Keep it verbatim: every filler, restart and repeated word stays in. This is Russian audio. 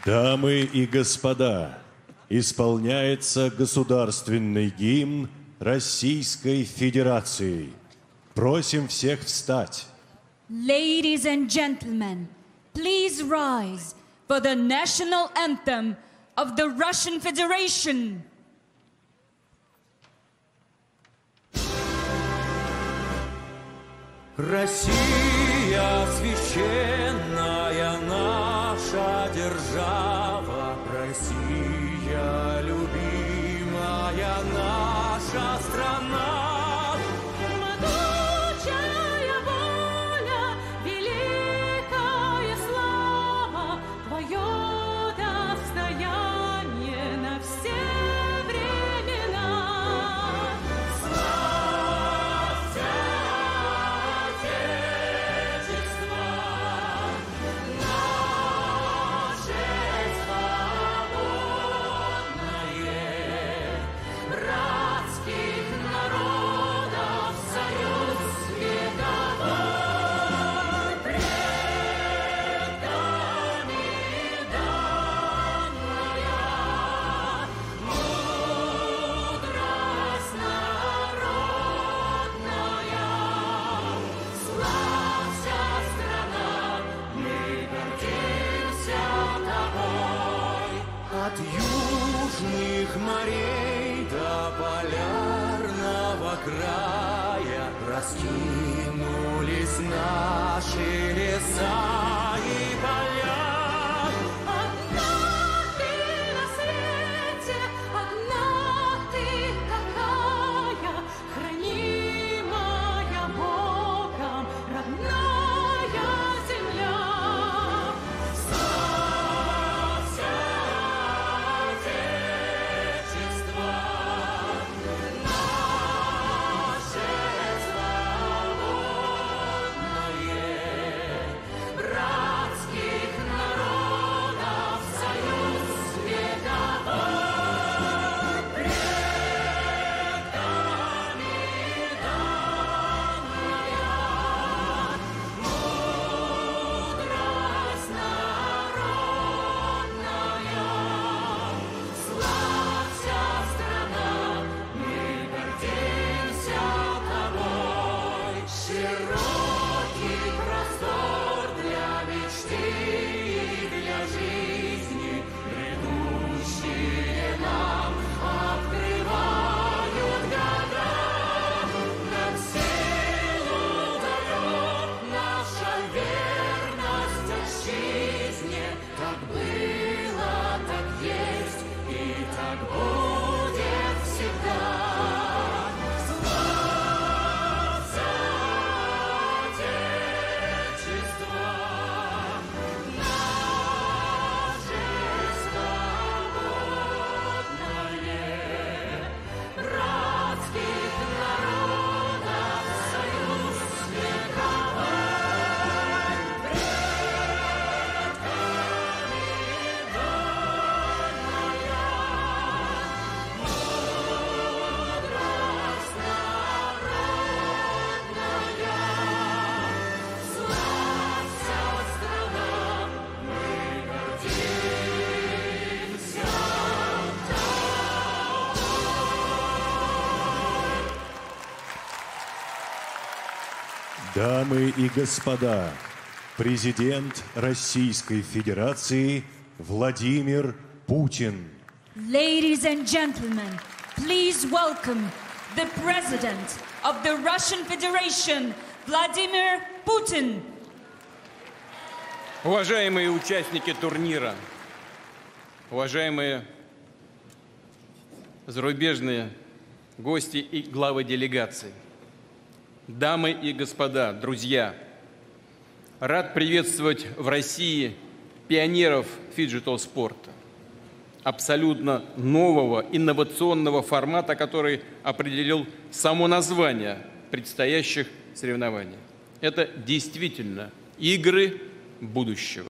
Дамы и господа, исполняется государственный гимн Российской Федерации. Просим всех встать. Ladies and gentlemen, please rise for the national anthem of the Russian Federation. Россия священная наша держава, Россия любимая наша страна. Могучая воля, великая слава, твое достояние на все времена. Славься, Отечество, наше свободное, братских народов союз вековой, предками данная, мудрость народная. Славься, страна, мы гордимся тобой. От южных морей до полярного края раскинулись наши леса и поля. Одна ты на свете, одна ты такая, хранимая Богом родная земля. Славься, Отечество, наше свободное, братских народов союз вековой, предками данная, мудрость народная. Славься, страна, мы гордимся тобой. Широкий простор для мечты и для жизни, грядущие нам открывают года. Нам силу дает наша верность отчизне. Так было, так есть и так будет всегда. Славься, Отечество, наше свободное, братских народов союз вековой, предками данная, мудрость народная. Славься, страна, мы гордимся Дамы и господа, президент Российской Федерации Владимир Путин. Ladies and gentlemen, please welcome the President of the Russian Federation, Vladimir Putin. Уважаемые участники турнира, уважаемые зарубежные гости и главы делегаций, дамы и господа, друзья, рад приветствовать в России пионеров фиджитал-спорта, абсолютно нового инновационного формата, который определил само название предстоящих соревнований. Это действительно игры будущего.